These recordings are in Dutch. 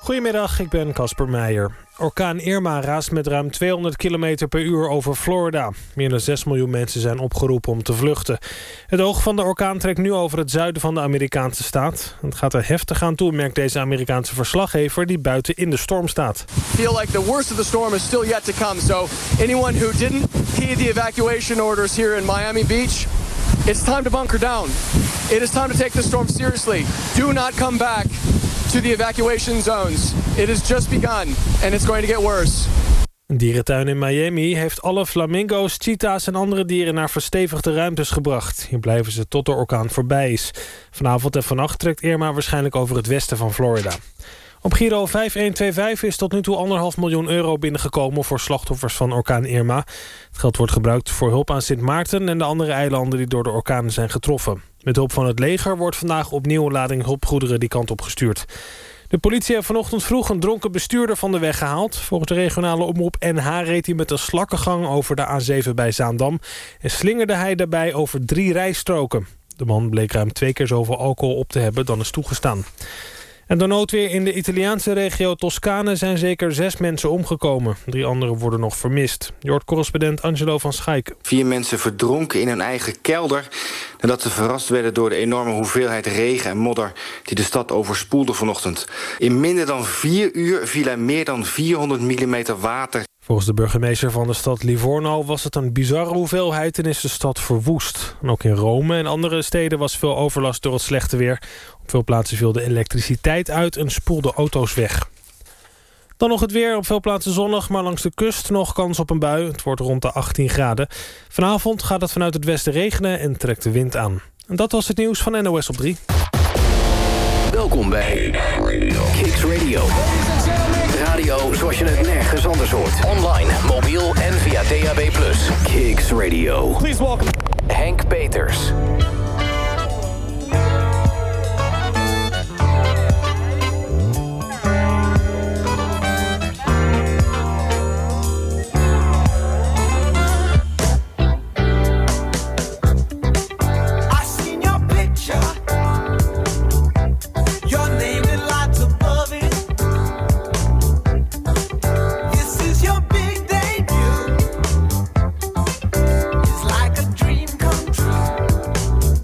Goedemiddag, ik ben Casper Meijer. Orkaan Irma raast met ruim 200 km per uur over Florida. Meer dan 6 miljoen mensen zijn opgeroepen om te vluchten. Het oog van de orkaan trekt nu over het zuiden van de Amerikaanse staat. Het gaat er heftig aan toe, merkt deze Amerikaanse verslaggever die buiten in de storm staat. I feel like the worst of the storm is still yet to come. So anyone who didn't heed the evacuation orders here in Miami Beach, it's time to bunker down. It is time to take the storm seriously. Do not come back to the evacuation zones. It has just begun and it's going to get worse. Een dierentuin in Miami heeft alle flamingo's, cheetahs en andere dieren naar verstevigde ruimtes gebracht. Hier blijven ze tot de orkaan voorbij is. Vanavond en vannacht trekt Irma waarschijnlijk over het westen van Florida. Op Giro 5125 is tot nu toe €1,5 miljoen binnengekomen voor slachtoffers van orkaan Irma. Het geld wordt gebruikt voor hulp aan Sint Maarten en de andere eilanden die door de orkaan zijn getroffen. Met hulp van het leger wordt vandaag opnieuw een lading hulpgoederen die kant op gestuurd. De politie heeft vanochtend vroeg een dronken bestuurder van de weg gehaald. Volgens de regionale omroep NH reed hij met een slakkengang over de A7 bij Zaandam en slingerde hij daarbij over 3 rijstroken. De man bleek ruim 2 keer zoveel alcohol op te hebben dan is toegestaan. En door noodweer in de Italiaanse regio Toscane zijn zeker 6 mensen omgekomen. 3 anderen worden nog vermist. Je hoort correspondent Angelo van Schaik. 4 mensen verdronken in hun eigen kelder nadat ze verrast werden door de enorme hoeveelheid regen en modder die de stad overspoelde vanochtend. In minder dan 4 uur viel er meer dan 400 mm water. Volgens de burgemeester van de stad Livorno was het een bizarre hoeveelheid en is de stad verwoest. En ook in Rome en andere steden was veel overlast door het slechte weer. Op veel plaatsen viel de elektriciteit uit en spoelde auto's weg. Dan nog het weer, op veel plaatsen zonnig, maar langs de kust nog kans op een bui. Het wordt rond de 18 graden. Vanavond gaat het vanuit het westen regenen en trekt de wind aan. En dat was het nieuws van NOS op 3. Welkom bij Kicks Radio. Radio zoals je het nergens anders hoort. Online, mobiel en via DAB+. Kicks Radio. Please welcome Henk Peters. It's like a dream come true.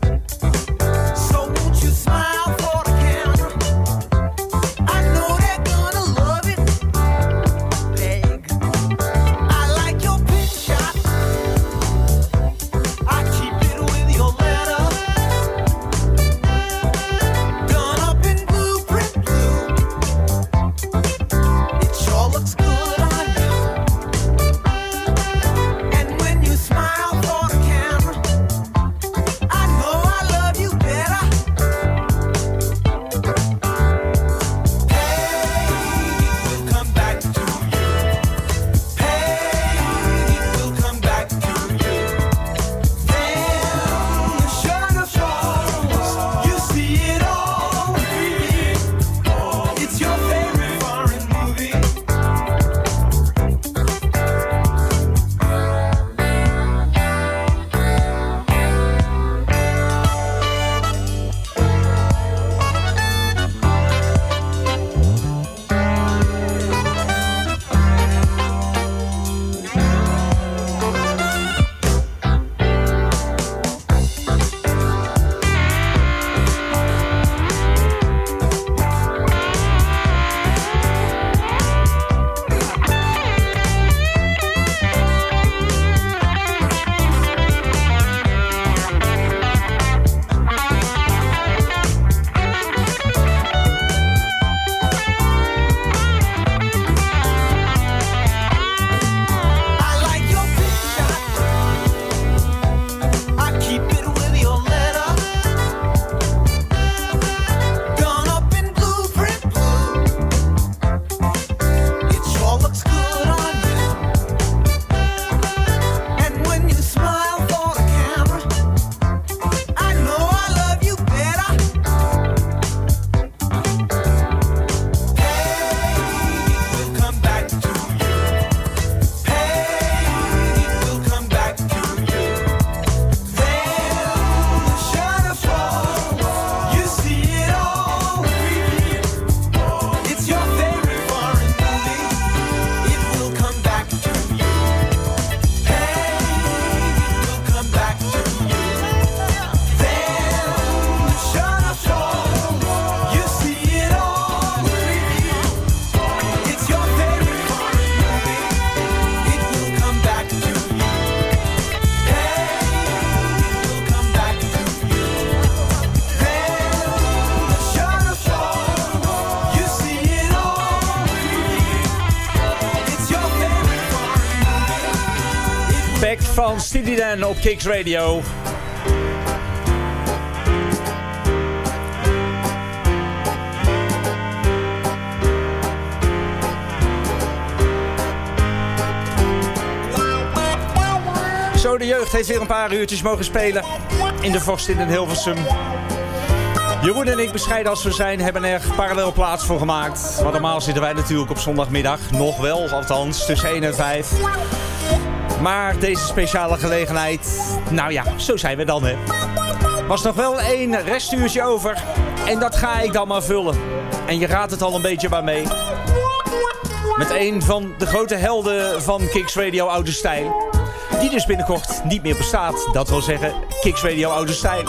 van Steely Dan op Kicks Radio. Zo, de jeugd heeft weer een paar uurtjes mogen spelen in de Vorst in Hilversum. Jeroen en ik, bescheiden als we zijn, hebben er parallel plaats voor gemaakt. Want normaal zitten wij natuurlijk op zondagmiddag, nog wel, althans, tussen 1 en 5. Maar deze speciale gelegenheid, nou ja, zo zijn we dan, hè. Was nog wel 1 restuurtje over en dat ga ik dan maar vullen. En je raadt het al een beetje bij mee. Met een van de grote helden van Kicks Radio Oude Stijl. Die dus binnenkort niet meer bestaat. Dat wil zeggen, Kicks Radio Oude Stijl.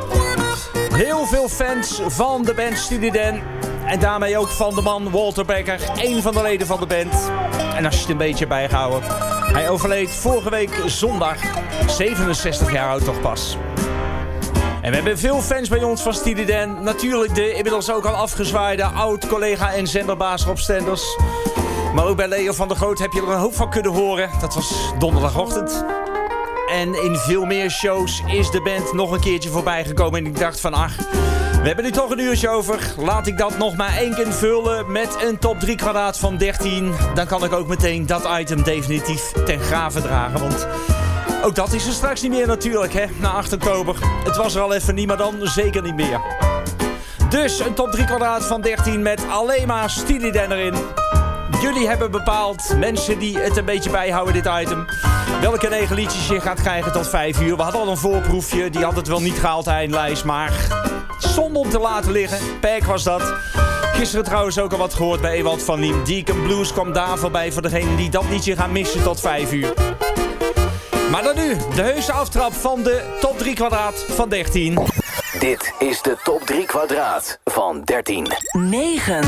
Heel veel fans van de band Steely Dan. En daarmee ook van de man Walter Becker. Een van de leden van de band. En als je het een beetje bijgehouden. Hij overleed vorige week zondag. 67 jaar oud toch pas. En we hebben veel fans bij ons van Steely Dan. Natuurlijk de inmiddels ook al afgezwaaide oud-collega en zenderbaas Rob Stenders. Maar ook bij Leo van der Groot heb je er een hoop van kunnen horen. Dat was donderdagochtend. En in veel meer shows is de band nog een keertje voorbij gekomen. En ik dacht van, ach, we hebben nu toch een uurtje over. Laat ik dat nog maar 1 keer vullen met een top 3 kwadraat van 13. Dan kan ik ook meteen dat item definitief ten grave dragen. Want ook dat is er straks niet meer natuurlijk, hè, na 8 oktober. Het was er al even niet, maar dan zeker niet meer. Dus een top 3 kwadraat van 13 met alleen maar Steely Dan erin. Jullie hebben bepaald, mensen die het een beetje bijhouden dit item, welke 9 liedjes je gaat krijgen tot 5 uur. We hadden al een voorproefje, die had het wel niet gehaald, de eindlijst, maar zonde om te laten liggen. Perk was dat. Gisteren trouwens ook al wat gehoord bij Ewald van Liem. Deacon Blues kwam daar voorbij voor degenen die dat liedje gaan missen tot 5 uur. Maar dan nu, de heuse aftrap van de top 3 kwadraat van 13. Dit is de top 3 kwadraat van 13. 9.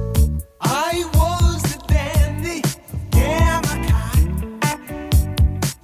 I was a dandy, yeah, my kind.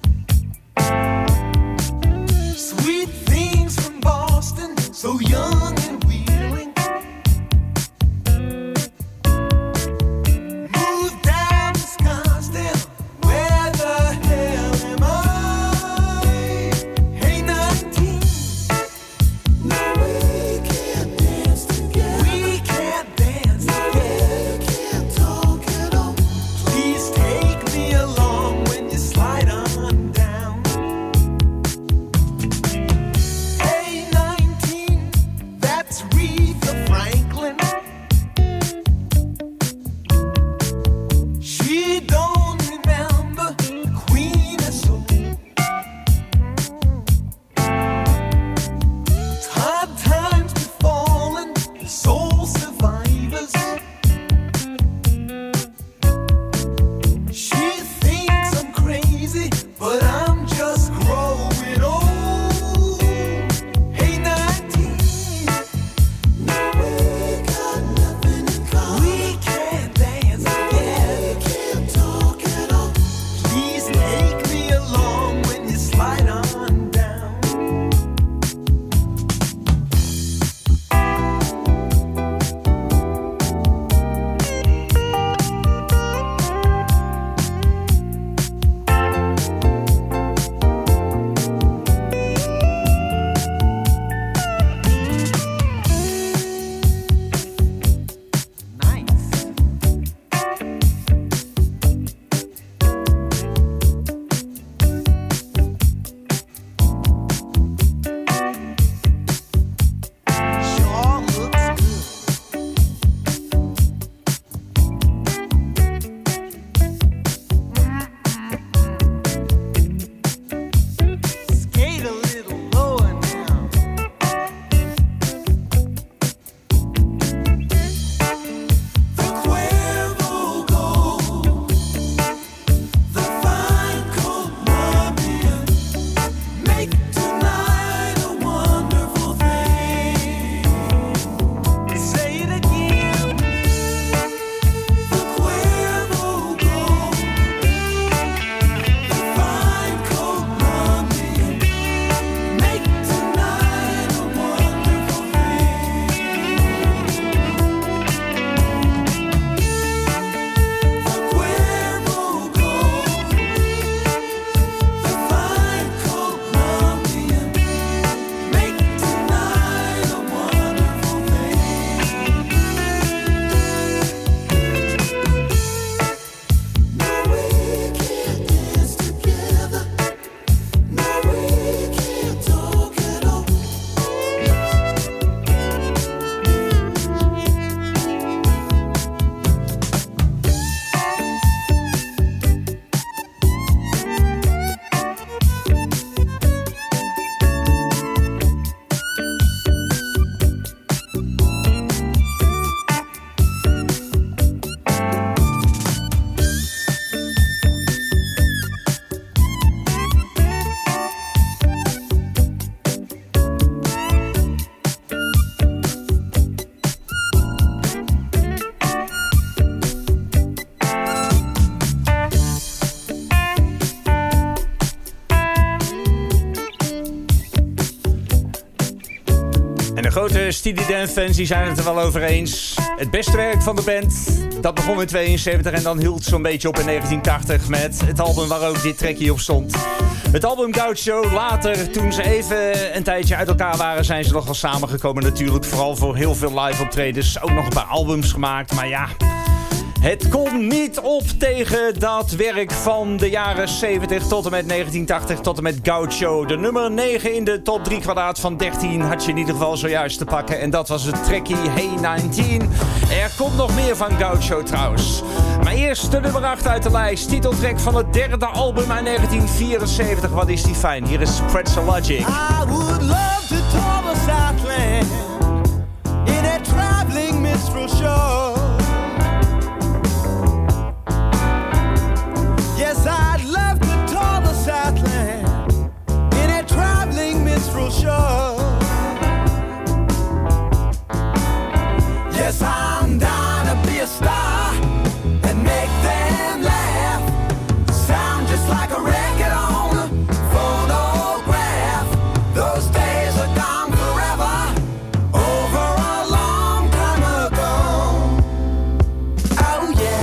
grote Steely Dan fans die zijn het er wel over eens. Het beste werk van de band, dat begon in 72 en dan hield zo'n beetje op in 1980 met het album waar ook dit trackje op stond. Het album Gaucho. Later, toen ze even een tijdje uit elkaar waren, zijn ze nog wel samengekomen natuurlijk. Vooral voor heel veel live optredens. Ook nog een paar albums gemaakt, maar ja... Het kon niet op tegen dat werk van de jaren 70 tot en met 1980 tot en met Gaucho. De nummer 9 in de top 3 kwadraat van 13 had je in ieder geval zojuist te pakken. En dat was het trekkie Hey 19. Er komt nog meer van Gaucho trouwens. Maar eerst de nummer 8 uit de lijst. Titeltrack van het derde album uit 1974. Wat is die fijn. Hier is Pretzel Logic. I would love to tour the Southland in a traveling minstrel show. Yes, I'd love to tour the Southland in a traveling minstrel show. Yes, I'm down to be a star and make them laugh. Sound just like a record on a phonograph. Those days are gone forever, over a long time ago. Oh yeah.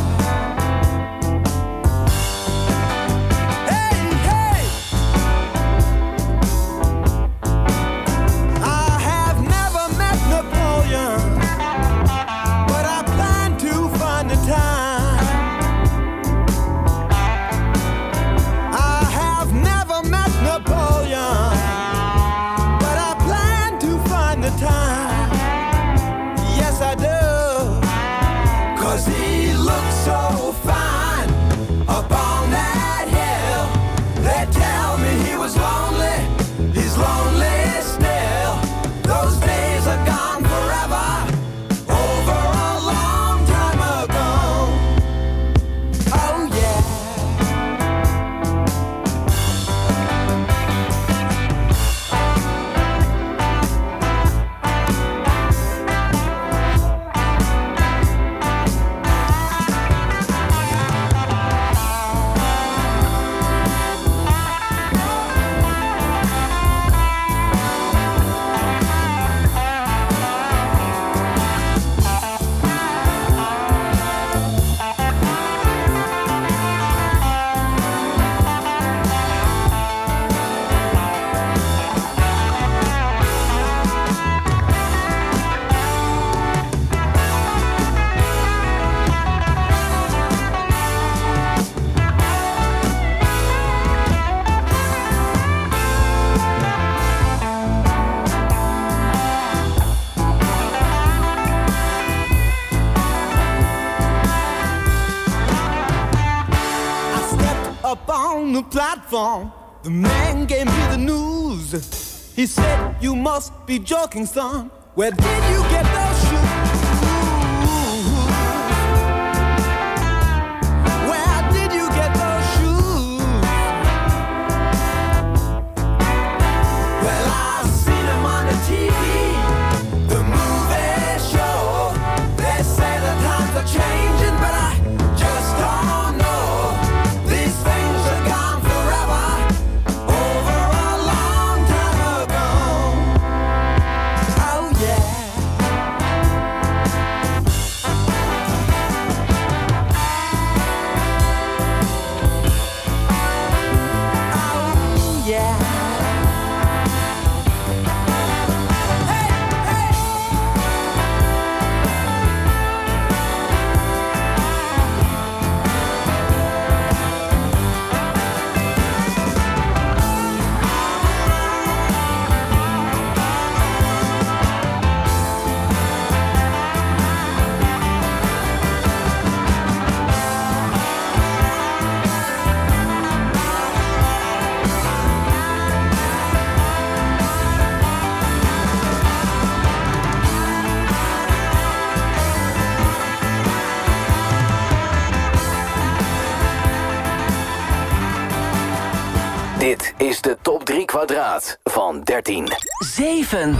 The platform, the man gave me the news. He said, you must be joking, son. Where did you get those shoes? Where did you get those shoes? Well, I've seen them on the TV, the movie show. They say the times are changing, but I just don't know. These things are gone forever, over a long time ago. Oh yeah. Oh yeah. Hey, hey. Dit is de top 3 kwadraat van 13. 7.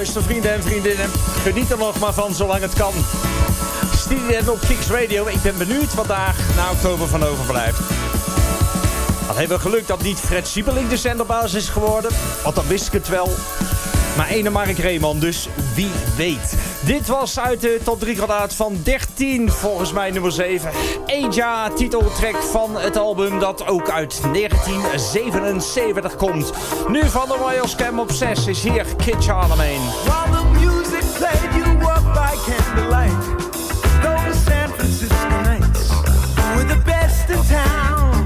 luister, vrienden en vriendinnen. Geniet er nog maar van, zolang het kan. Student op Kicks Radio. Ik ben benieuwd wat daar na oktober van overblijft. Wat hebben we geluk dat niet Fred Siebeling de zenderbaas is geworden. Want dan wist ik het wel. Maar ene Mark Reeman, dus wie weet. Dit was uit de top 3 kwadaat van 13, volgens mij nummer 7. Aja, titeltrack van het album dat ook uit 1977 komt. Nu van de Royal Scam op 6 is hier Kid Charlemagne. While the music played, you walked by candlelight. Those San Francisco nights were the best in town.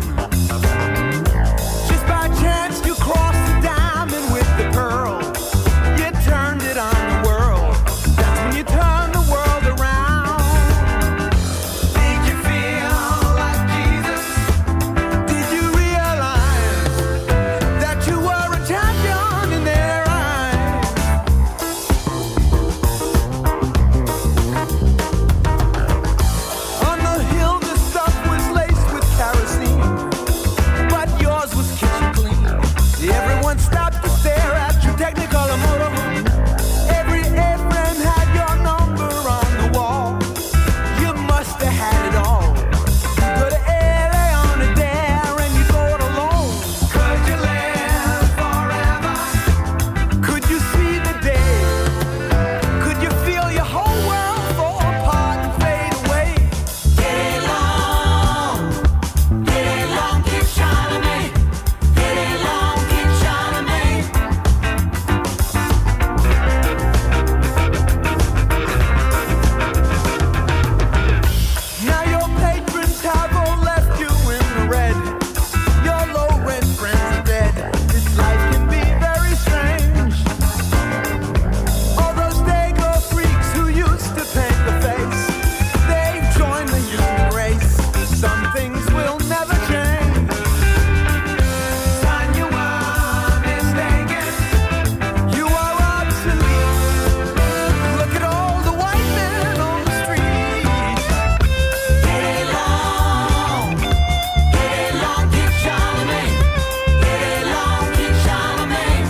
Just by chance you crossed the diamond with the pearl. You turned it on the world. That's when you turned the world around. Did you feel like Jesus? Did you realize that you were a champion in their eyes? On the hill the stuff was laced with kerosene, but yours was kitchen clean. Everyone stopped to stare at your Technicolor motorhome. Every airframe had your number on the wall. You must have had it all. You go to LA on a dare and you go it alone. Could you live forever? Could you see the day? Could you feel your whole world fall apart and fade away? Get along, Kid Charlemagne. Get along, Kid Charlemagne. Now your patrons have all left you in the red. Your low-rent friends are dead. This life can be very strange. All those Dago freaks who used to paint the face, they've joined the human race. Some things will never change. Son, you are mistaken. You are obsolete. Look at all the white men on the street. Get along, Kid Charlemagne. Get along, Kid Charlemagne.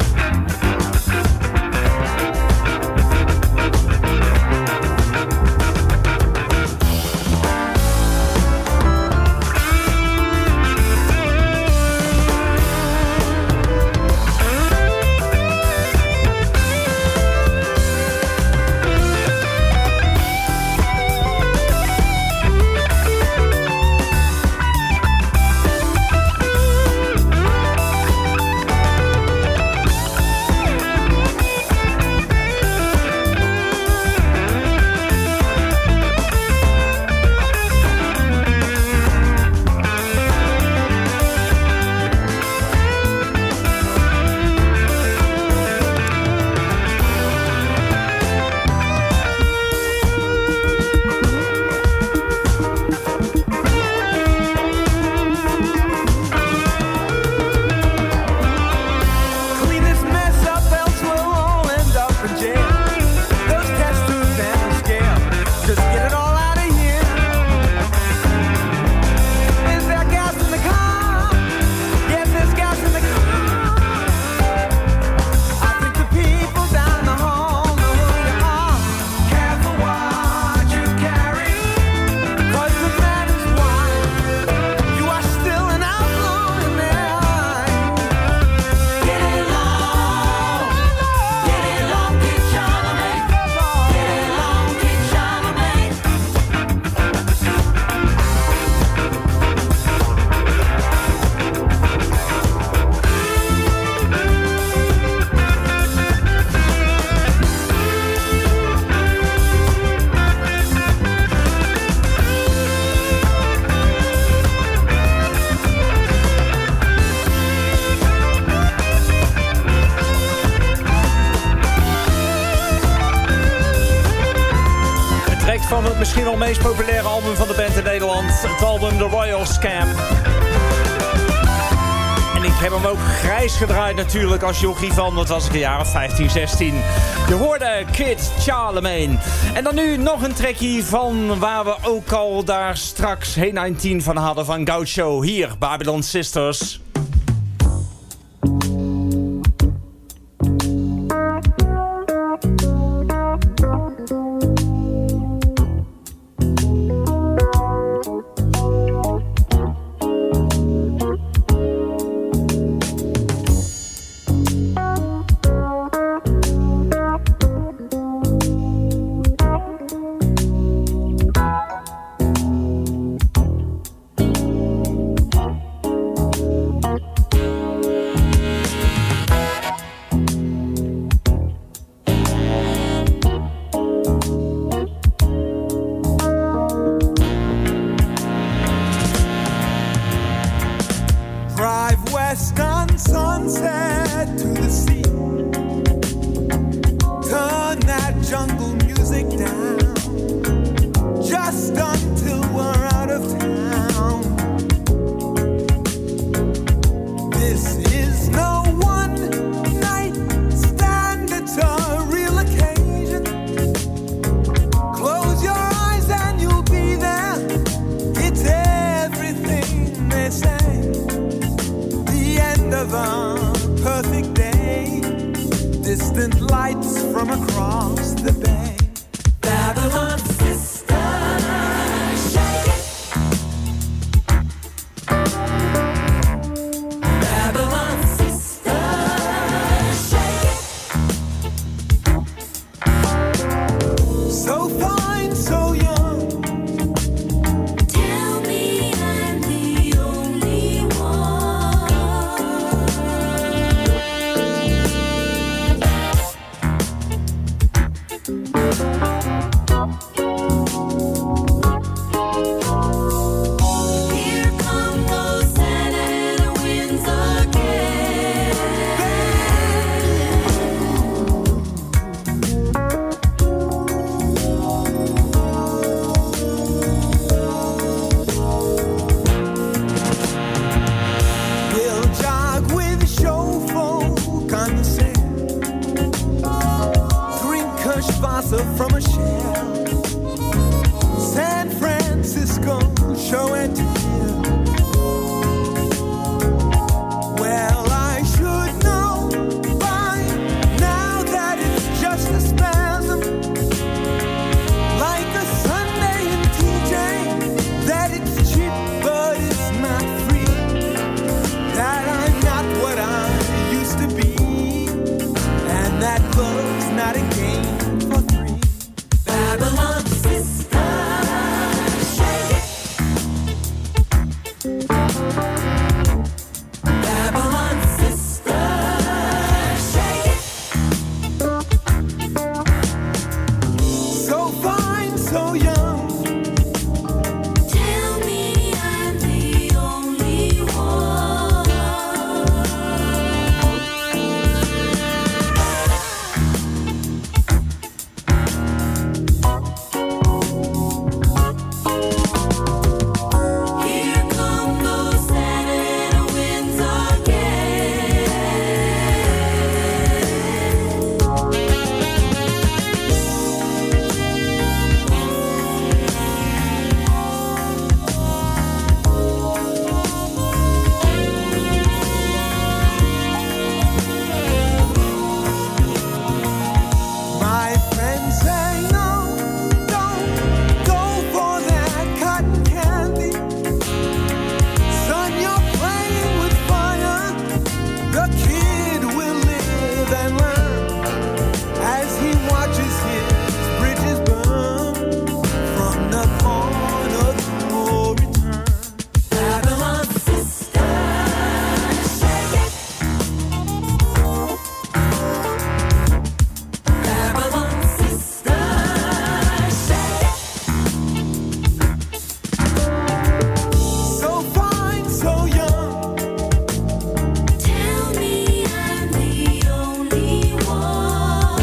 Clean this mess up, else we'll all end up in jail. Those test tubes and the scale, just get it all out of here. Is there gas in the car? Yes, there's gas in the car. I think the people down the hall know who you are. Careful what you carry, 'cause the man is wide. You are still an outlaw in their eyes. Get along, Kid Charlemagne. Get along, Kid Charlemagne. Het trekt van het misschien wel meest populaire album van de band in Nederland. Het album The Royal Scam. En ik heb hem ook grijs gedraaid natuurlijk als jochie van, wat was ik, een jaar of 15, 16. Je hoorde Kid Charlemagne. En dan nu nog een trekje van waar we ook al daar straks heen 19 van hadden van Gaucho. Hier, Babylon Sisters. distant lights from across the bay. Babylon sister, shake it. Babylon sister, shake it. So fine, so young. Tell me I'm the only one. Here come those Santa Ana winds again. We'll jog with show folk on the sand. Drink Kushvasa from a shell. San Francisco, show and tell. Well, I should know by now that it's just a spasm. Like a Sunday in TJ, that it's cheap but it's not free. That I'm not what I used to be, and that love's not a game for three. Babylon sister, shake it. Babylon sister, shake it. So fine, so young. Tell me I'm the only one. Here come those Santa Ana winds again. My friends say no, don't go for that cotton candy. Son, you're playing with fire. The kid will live and learn as he watches his bridges burn from the pawn of no return. Babylon sister, shake it. Babylon sister, shake it. So fine, so young. Tell me I'm the only one.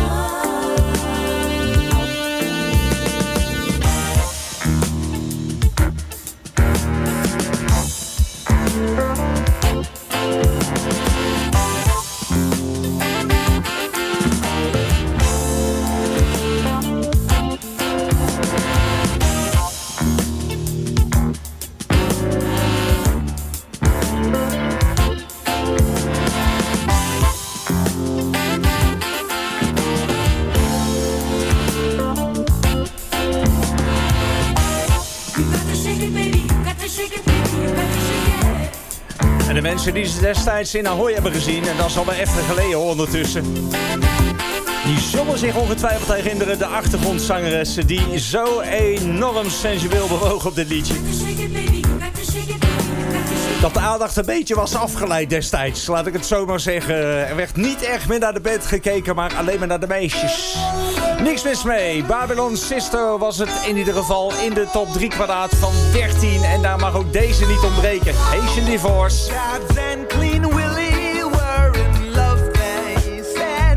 You got to shake it, baby. You got to shake it, baby. You got to shake it. En de mensen die ze destijds in Ahoy hebben gezien, en dat is al wel even geleden hoor, ondertussen, die zullen zich ongetwijfeld herinneren de achtergrondzangeres die zo enorm sensueel bewoog op dit liedje. Got to shake it, baby. You got to shake it, baby. You got to shake it. Dat de aandacht een beetje was afgeleid destijds, laat ik het zo maar zeggen. Er werd niet echt meer naar de band gekeken, maar alleen maar naar de meisjes. Niks mis mee. Babylon Sister was het in ieder geval in de top 3 kwadraat van 13. En daar mag ook deze niet ontbreken. Haitian Divorce. Chads and Clean Willie were in love, they said.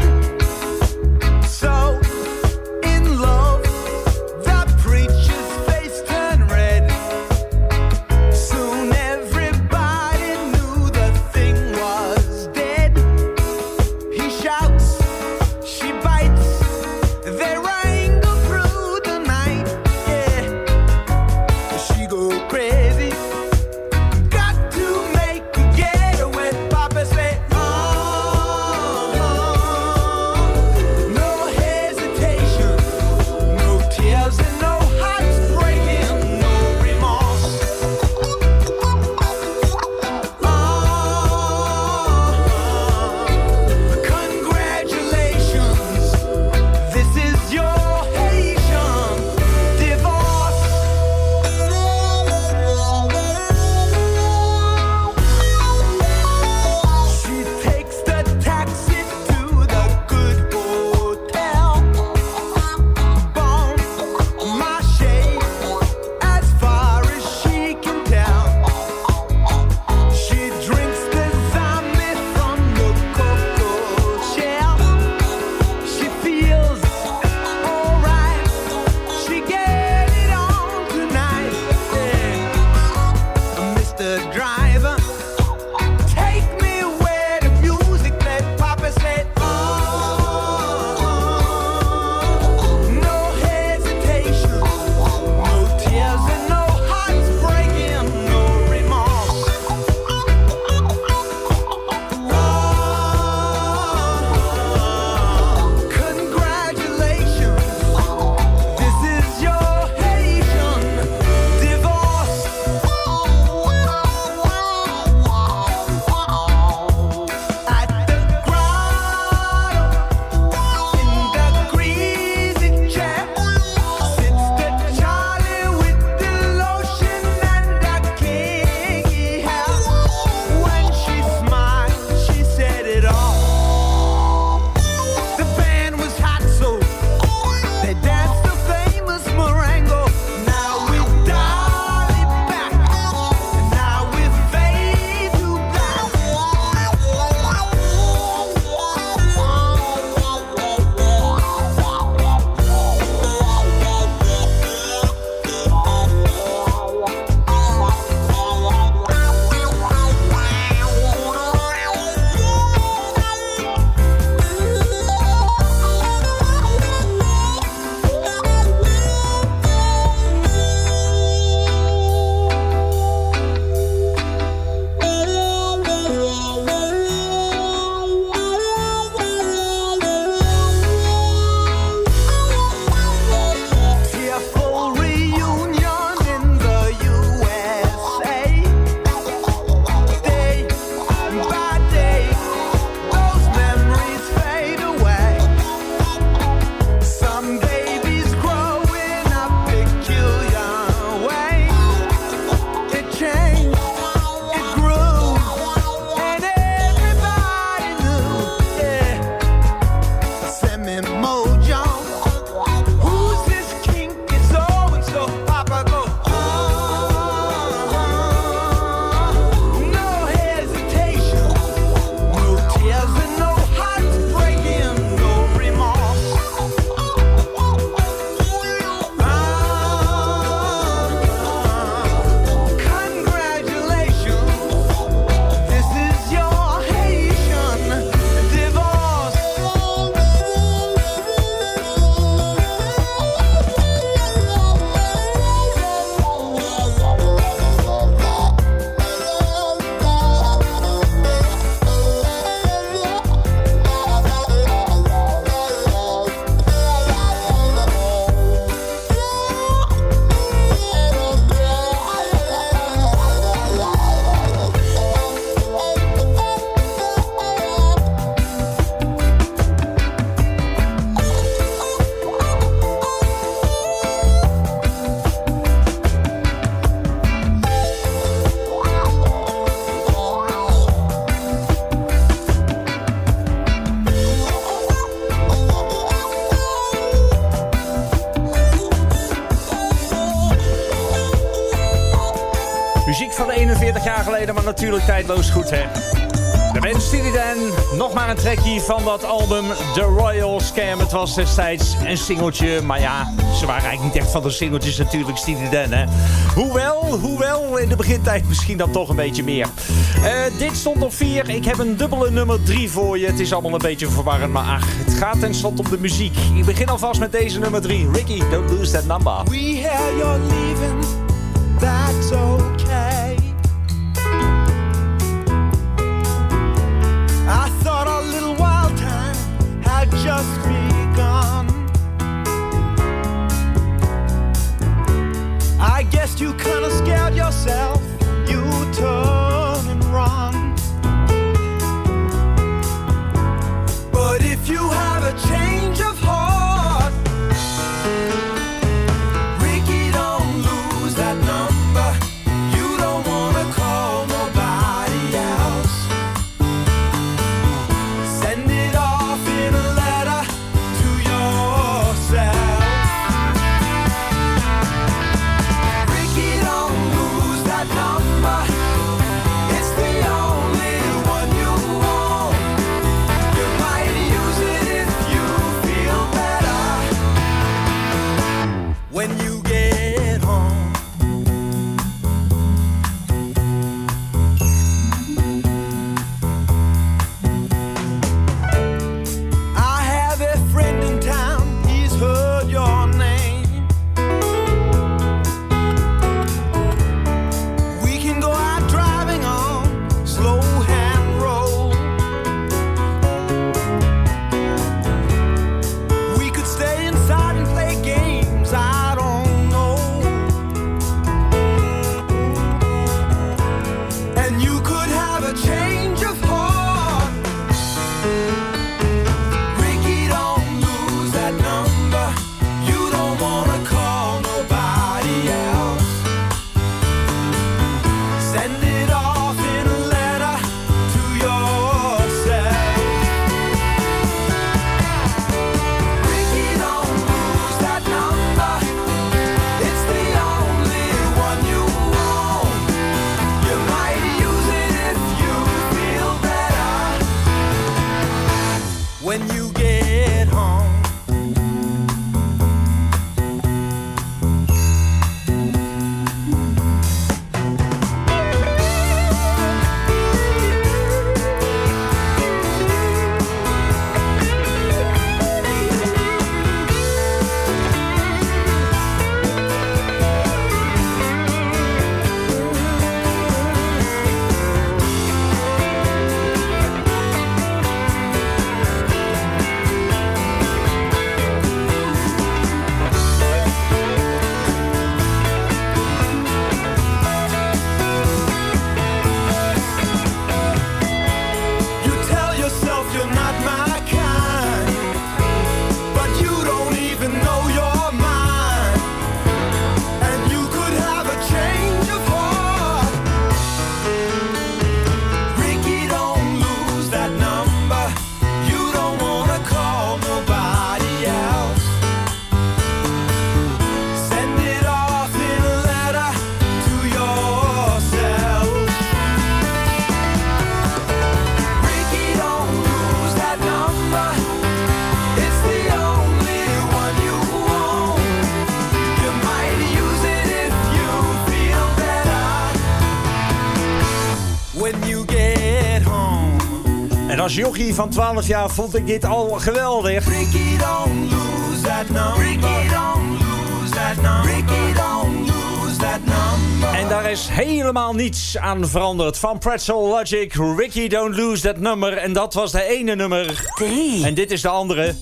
So in love, the preacher's face turned red. Soon everybody knew the thing was dead. He shouts, she bites, they wrangle through the night. Yeah, she go crazy. Got to make a guess. Muziek van 41 jaar geleden, maar natuurlijk tijdloos goed, hè. De band Steely Dan, nog maar een trackie van dat album The Royal Scam. Het was destijds een singeltje, maar ja, ze waren eigenlijk niet echt van de singeltjes natuurlijk, Steely Dan, hè. Hoewel, in de begintijd misschien dan toch een beetje meer. Dit stond op 4, ik heb een dubbele nummer 3 voor je. Het is allemaal een beetje verwarrend, maar ach, het gaat tenslotte om de muziek. Ik begin alvast met deze nummer 3, Ricky, Don't Lose That Number. We hear you're leaving, that's okay. I thought our little wild time had just begun. I guess you kinda scared yourself, you turn and run. But if you have a change of heart, Ricky, don't lose that number. You don't wanna call nobody else. Send it off in a letter to yourself. Ricky, don't lose that number. It's the only one you own. You might use it if you feel better when you get home. I have a friend in town, he's heard your name. We can go out driving on slow hand roll. We could stay inside and play games, I don't know. And you could have a change of heart. Ricky, don't lose that number. You don't wanna call nobody else. Send it off in a letter to yourself. Ricky, don't lose that number. It's the only one you own. You might use it if you feel better when you get home. You tell yourself you're not my kind, but you don't even know your mind. And you could have a change of heart. Ricky, don't lose that number. You don't wanna call nobody else. Send it off in a letter to yourself. Ricky, don't lose that number. It's the only one you own. You might use it if you feel better when you get home. En als jochie van 12 jaar vond ik dit al geweldig. Ricky, don't lose that number. Ricky, don't lose that number. Ricky, don't lose that number. En daar is helemaal niets aan veranderd. Van Pretzel Logic, Ricky, don't lose that number. En dat was de ene nummer 3. En dit is de andere.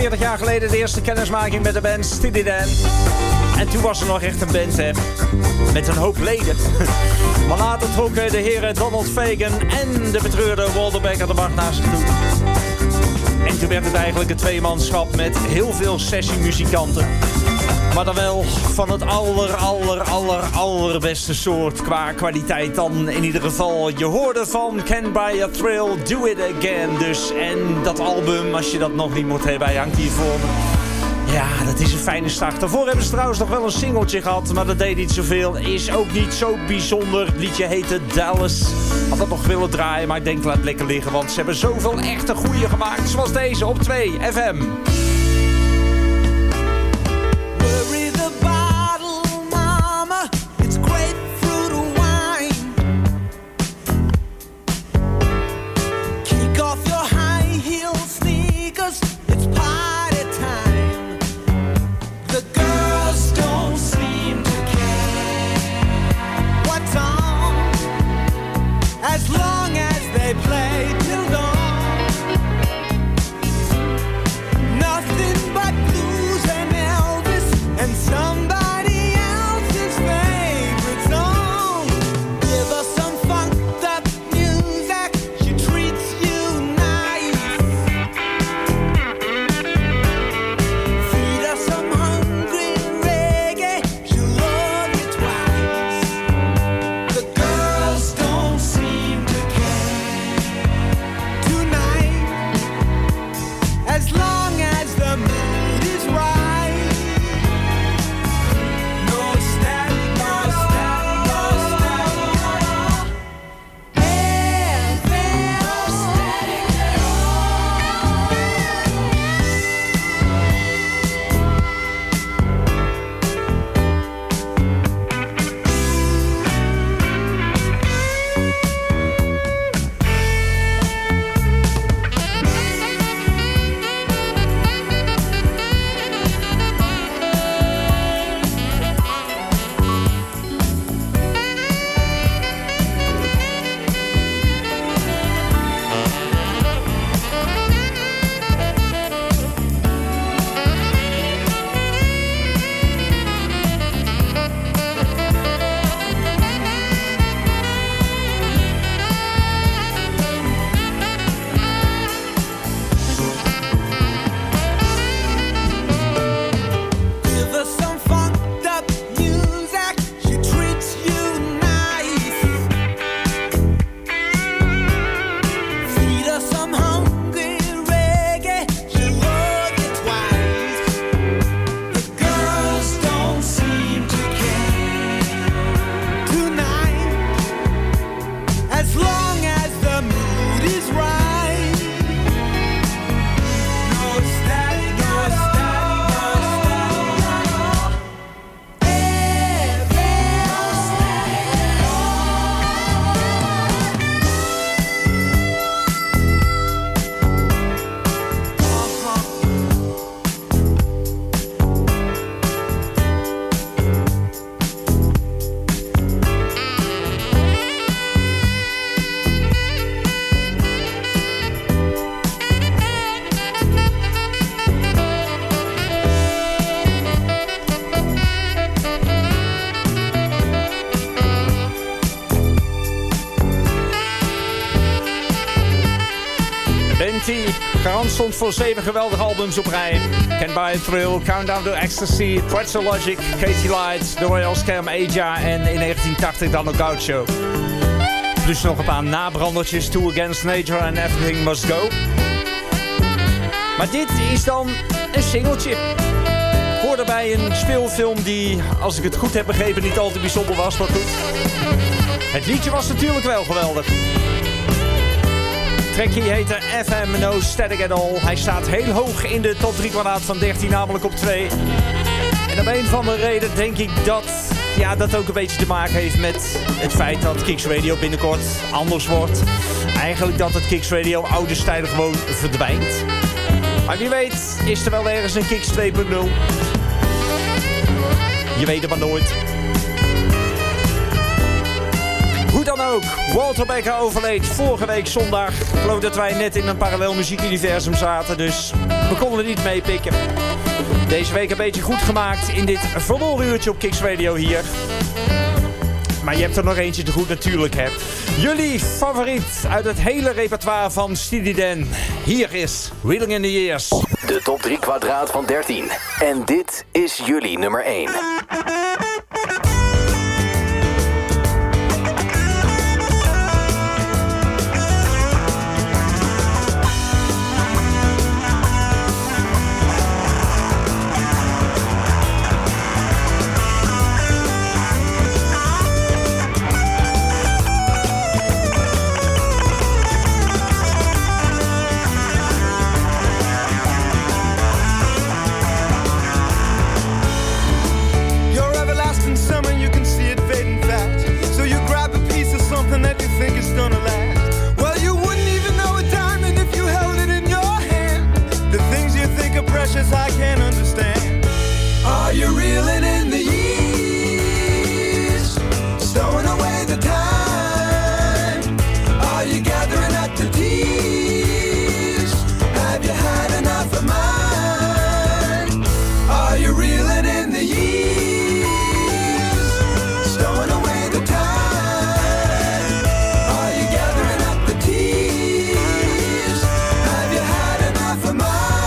42 jaar geleden de eerste kennismaking met de band Steely Dan. En toen was er nog echt een band, hè. Met een hoop leden. Maar later trokken de heren Donald Fagen en de betreurde Walter Becker de macht naar zich toe. En toen werd het eigenlijk een tweemanschap met heel veel sessiemuzikanten. Maar dan wel van het allerbeste soort qua kwaliteit dan in ieder geval. Je hoorde van Can Buy a Thrill, Do It Again dus. En dat album, als je dat nog niet moet hebben, hij hangt hier voor me. Ja, dat is een fijne start. Daarvoor hebben ze trouwens nog wel een singeltje gehad, maar dat deed niet zoveel. Is ook niet zo bijzonder. Het liedje heette Dallas. Had dat nog willen draaien, maar ik denk laat lekker liggen. Want ze hebben zoveel echte goeie gemaakt, zoals deze op 2 FM. Garant stond voor 7 geweldige albums op rij. Can Buy a Thrill, Countdown to Ecstasy, Pretzel Logic, Katy Light, The Royal Scam Aja en in 1980 dan ook Gaucho. Plus nog een paar nabrandertjes, Two Against Nature en Everything Must Go. Maar dit is dan een singeltje. Hoorde bij een speelfilm die, als ik het goed heb begrepen, niet al te bijzonder was, maar goed. Het liedje was natuurlijk wel geweldig. Trekkie heette FM No Static At All. Hij staat heel hoog in de top 3 kwadraat van 13, namelijk op 2. En om een van de redenen denk ik dat dat ook een beetje te maken heeft met het feit dat Kicks Radio binnenkort anders wordt. Eigenlijk dat het Kicks Radio oude stijl gewoon verdwijnt. Maar wie weet is er wel ergens een Kicks 2.0. Je weet het maar nooit. Hoe dan ook, Walter Becker overleed vorige week zondag. Ik geloof dat wij net in een parallel muziekuniversum zaten, dus we konden er niet mee pikken. Deze week een beetje goed gemaakt in dit verloren uurtje op Kicks Radio hier. Maar je hebt er nog eentje te goed natuurlijk, hè. Jullie favoriet uit het hele repertoire van Steely Dan. Hier is Wheeling in the Years. De top 3 kwadraat van 13. En dit is jullie nummer 1. I can't understand. Are you reeling in the years, stowing away the time? Are you gathering up the tears? Have you had enough of mine? Are you reeling in the years, stowing away the time? Are you gathering up the tears? Have you had enough of mine?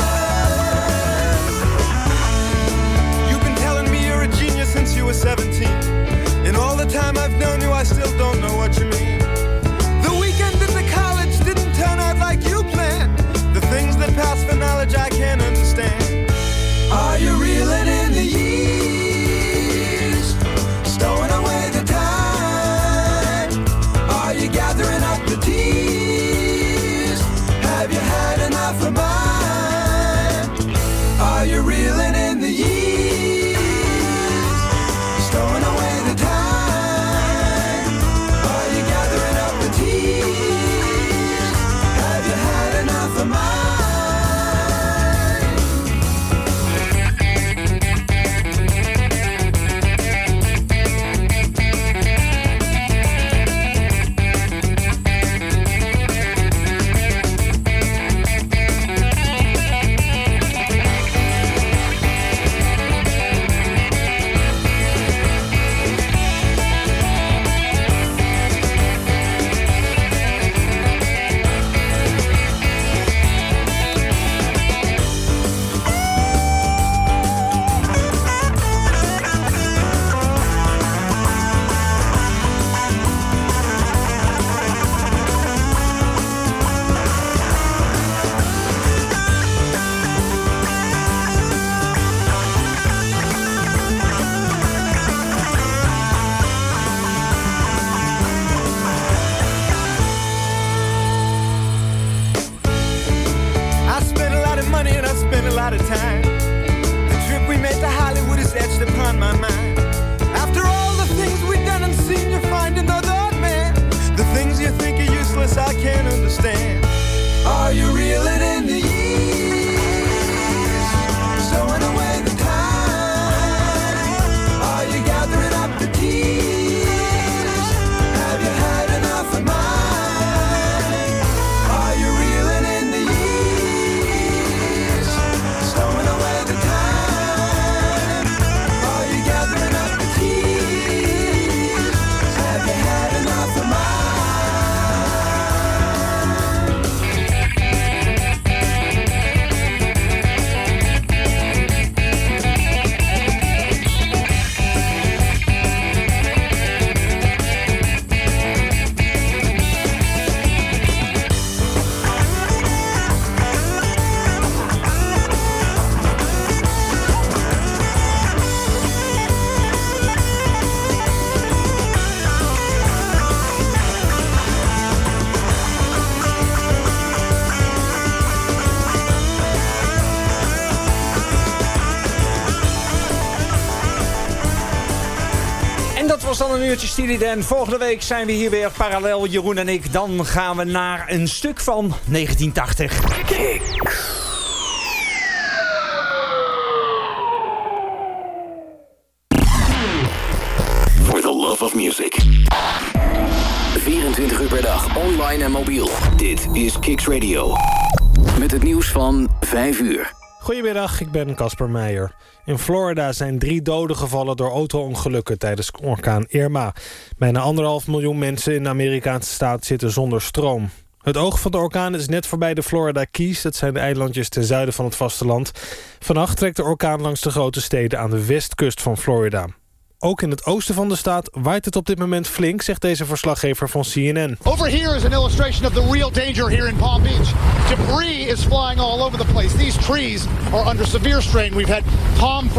Since you were 17, and all the time I've known you, I still don't know what you mean. The weekend in the college didn't turn out like you planned. The things that pass for knowledge I can't understand. Are you reeling in the years, stowing away the time? Are you gathering up the tears? Have you had enough of mine? Are you reeling in the years, throwing away the time? Are you gathering up the tears? Have you had enough of mine? was dan een uurtje Steely Dan. Volgende week zijn we hier weer parallel, Jeroen en ik. Dan gaan we naar een stuk van 1980. Kicks. For the love of music. 24 uur per dag, online en mobiel. Dit is Kicks Radio. Met het nieuws van 5 uur. Goedemiddag, ik ben Casper Meijer. In Florida zijn 3 doden gevallen door auto-ongelukken tijdens orkaan Irma. Bijna 1,5 miljoen mensen in de Amerikaanse staat zitten zonder stroom. Het oog van de orkaan is net voorbij de Florida Keys. Dat zijn de eilandjes ten zuiden van het vasteland. Vannacht trekt de orkaan langs de grote steden aan de westkust van Florida. Ook in het oosten van de staat waait het op dit moment flink, zegt deze verslaggever van CNN. Over here is an illustration of the real danger here in Palm Beach. Debris is flying all over the place. These trees are under severe strain. We've had palm